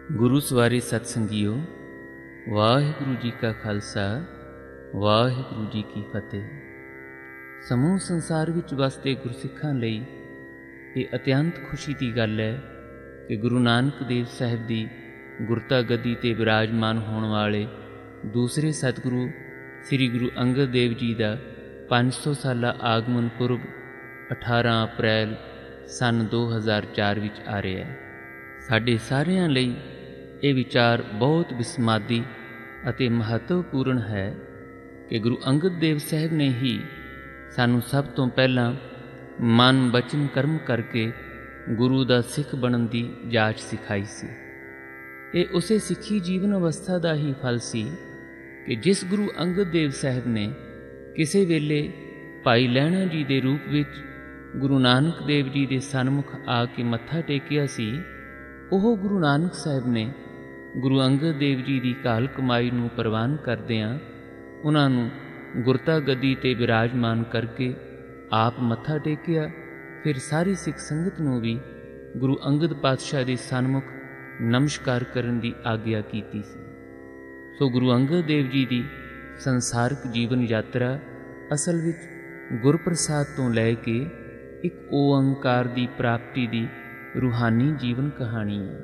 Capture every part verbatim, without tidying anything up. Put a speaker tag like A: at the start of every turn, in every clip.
A: गुरु सवारे सतसंगियो, वाहिगुरु जी का खालसा, वाहिगुरु जी की फतेह। समूह संसार विच वसदे गुरसिखां लई ਇਹ ਅਤਿਅੰਤ ਖੁਸ਼ੀ ਦੀ ਗੱਲ ਹੈ ਕਿ ਗੁਰੂ ਨਾਨਕ ਦੇਵ ਸਾਹਿਬ ਦੀ ਗੁਰਤਾ ਗੱਦੀ 'ਤੇ ਵਿਰਾਜਮਾਨ ਹੋਣ ਵਾਲੇ ਦੂਸਰੇ ਸਤਿਗੁਰੂ ਸ੍ਰੀ ਗੁਰੂ ਅੰਗਦ ਦੇਵ ਜੀ ਦਾ ਪੰਜ ਸੌ ਸਾਲਾ ਆਗਮਨ ਪੁਰਬ ਅਠਾਰਾਂ ਅਪ੍ਰੈਲ ਸੰਨ ਦੋ ਹਜ਼ਾਰ ਚਾਰ ਵਿੱਚ ਆ ਰਿਹਾ ਹੈ। ਸਾਡੇ ਸਾਰਿਆਂ ਲਈ ਇਹ ਵਿਚਾਰ ਬਹੁਤ ਵਿਸਮਾਦੀ ਅਤੇ ਮਹੱਤਵਪੂਰਨ ਹੈ ਕਿ ਗੁਰੂ ਅੰਗਦ ਦੇਵ ਸਾਹਿਬ ਨੇ ਹੀ ਸਾਨੂੰ ਸਭ ਤੋਂ ਪਹਿਲਾਂ ਮਨ ਬਚਨ ਕਰਮ ਕਰਕੇ ਗੁਰੂ ਦਾ ਸਿੱਖ ਬਣਨ ਦੀ ਜਾਚ ਸਿਖਾਈ ਸੀ। ਇਹ ਉਸੇ ਸਿੱਖੀ ਜੀਵਨ ਅਵਸਥਾ ਦਾ ਹੀ ਫਲ ਸੀ ਕਿ ਜਿਸ ਗੁਰੂ ਅੰਗਦ ਦੇਵ ਸਾਹਿਬ ਨੇ ਕਿਸੇ ਵੇਲੇ ਭਾਈ ਲਹਿਣਾ ਜੀ ਦੇ ਰੂਪ ਵਿੱਚ ਗੁਰੂ ਨਾਨਕ ਦੇਵ ਜੀ ਦੇ ਸਨਮੁਖ ਆ ਕੇ ਮੱਥਾ ਟੇਕਿਆ ਸੀ, ਉਹ ਗੁਰੂ ਨਾਨਕ ਸਾਹਿਬ ਨੇ ਗੁਰੂ ਅੰਗਦ ਦੇਵ ਜੀ ਦੀ ਕਾਲ ਕਮਾਈ ਨੂੰ ਪ੍ਰਵਾਨ ਕਰਦਿਆਂ ਉਹਨਾਂ ਨੂੰ ਗੁਰਤਾ ਗੱਦੀ 'ਤੇ ਵਿਰਾਜਮਾਨ ਕਰਕੇ ਆਪ ਮੱਥਾ ਟੇਕਿਆ। ਫਿਰ ਸਾਰੀ ਸਿੱਖ ਸੰਗਤ ਨੂੰ ਵੀ ਗੁਰੂ ਅੰਗਦ ਪਾਤਸ਼ਾਹ ਦੇ ਸਨਮੁਖ ਨਮਸਕਾਰ ਕਰਨ ਦੀ ਆਗਿਆ ਕੀਤੀ ਸੀ। ਸੋ ਗੁਰੂ ਅੰਗਦ ਦੇਵ ਜੀ ਦੀ ਸੰਸਾਰਕ ਜੀਵਨ ਯਾਤਰਾ ਅਸਲ ਵਿੱਚ ਗੁਰਪ੍ਰਸਾਦ ਤੋਂ ਲੈ ਕੇ ਇੱਕ ਓਅੰਕਾਰ ਦੀ ਪ੍ਰਾਪਤੀ ਦੀ ਰੂਹਾਨੀ ਜੀਵਨ ਕਹਾਣੀ ਹੈ।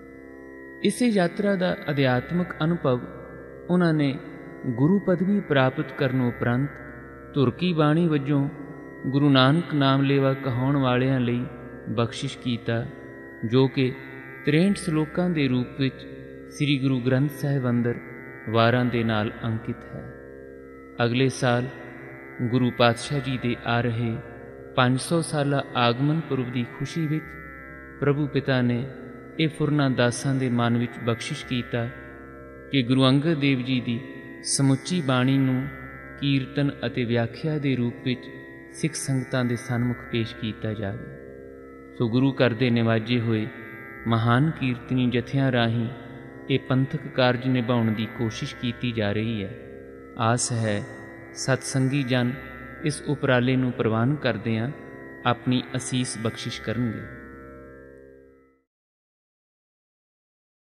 A: ਇਸੇ ਯਾਤਰਾ ਦਾ ਅਧਿਆਤਮਕ ਅਨੁਭਵ ਉਹਨਾਂ ਨੇ ਗੁਰੂ ਪਦਵੀ ਪ੍ਰਾਪਤ ਕਰਨ ਉਪਰੰਤ ਧੁਰਕੀ ਬਾਣੀ ਵਜੋਂ ਗੁਰੂ ਨਾਨਕ ਨਾਮ ਲੇਵਾ ਕਹਾਉਣ ਵਾਲਿਆਂ ਲਈ ਬਖਸ਼ਿਸ਼ ਕੀਤਾ, ਜੋ ਕਿ ਤ੍ਰੇਹਠ ਸਲੋਕਾਂ ਦੇ ਰੂਪ ਵਿੱਚ ਸ੍ਰੀ ਗੁਰੂ ਗ੍ਰੰਥ ਸਾਹਿਬ ਅੰਦਰ ਵਾਰਾਂ ਦੇ ਨਾਲ ਅੰਕਿਤ ਹੈ। ਅਗਲੇ ਸਾਲ ਗੁਰੂ ਪਾਤਸ਼ਾਹ ਜੀ ਦੇ ਆ ਰਹੇ ਪੰਜ ਸੌ ਸਾਲਾ ਆਗਮਨ ਪੁਰਬ ਦੀ ਖੁਸ਼ੀ ਵਿੱਚ ਪ੍ਰਭੂ ਪਿਤਾ ਨੇ ਇਹ ਫੁਰਨਾ ਦਾਸਾਂ ਦੇ ਮਨ ਵਿੱਚ ਬਖਸ਼ਿਸ਼ ਕੀਤਾ ਕਿ ਗੁਰੂ ਅੰਗਦ ਦੇਵ ਜੀ ਦੀ ਸਮੁੱਚੀ ਬਾਣੀ ਨੂੰ ਕੀਰਤਨ ਅਤੇ ਵਿਆਖਿਆ ਦੇ ਰੂਪ ਵਿੱਚ ਸਿੱਖ ਸੰਗਤਾਂ ਦੇ ਸਨਮੁਖ ਪੇਸ਼ ਕੀਤਾ ਜਾਵੇ। ਸੋ ਗੁਰੂ ਘਰ ਦੇ ਨਿਵਾਜੇ ਹੋਏ ਮਹਾਨ ਕੀਰਤਨੀ ਜਥਿਆਂ ਰਾਹੀਂ ਇਹ ਪੰਥਕ ਕਾਰਜ ਨਿਭਾਉਣ ਦੀ ਕੋਸ਼ਿਸ਼ ਕੀਤੀ ਜਾ ਰਹੀ ਹੈ। ਆਸ ਹੈ ਸਤਸੰਗੀ ਜਨ ਇਸ ਉਪਰਾਲੇ ਨੂੰ ਪ੍ਰਵਾਨ ਕਰਦਿਆਂ ਆਪਣੀ ਅਸੀਸ ਬਖਸ਼ਿਸ਼ ਕਰਨਗੇ।